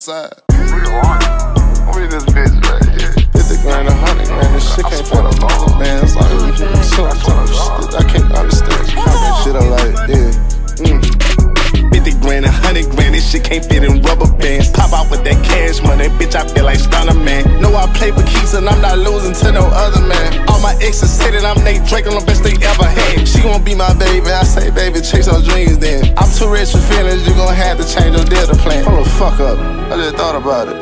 Side. What is this bitch, man? Yeah. 50 grand, 100 grand, this shit can't fit on all, man. It's like, I can't understand. Count that shit up like, yeah. 50 grand, 100 grand, this shit can't fit in rubber bands. Pop out with that cash money, bitch, I feel like Stunner Man. Know I play with keys and I'm not losing to no other man. All my exes say that I'm Nate Drake, I'm the best they ever had. She gon' be my baby, I say, baby, chase your dreams then. I'm too rich for feelings, you gon' have to change your Delta plan. Hold the fuck up, I just thought about it.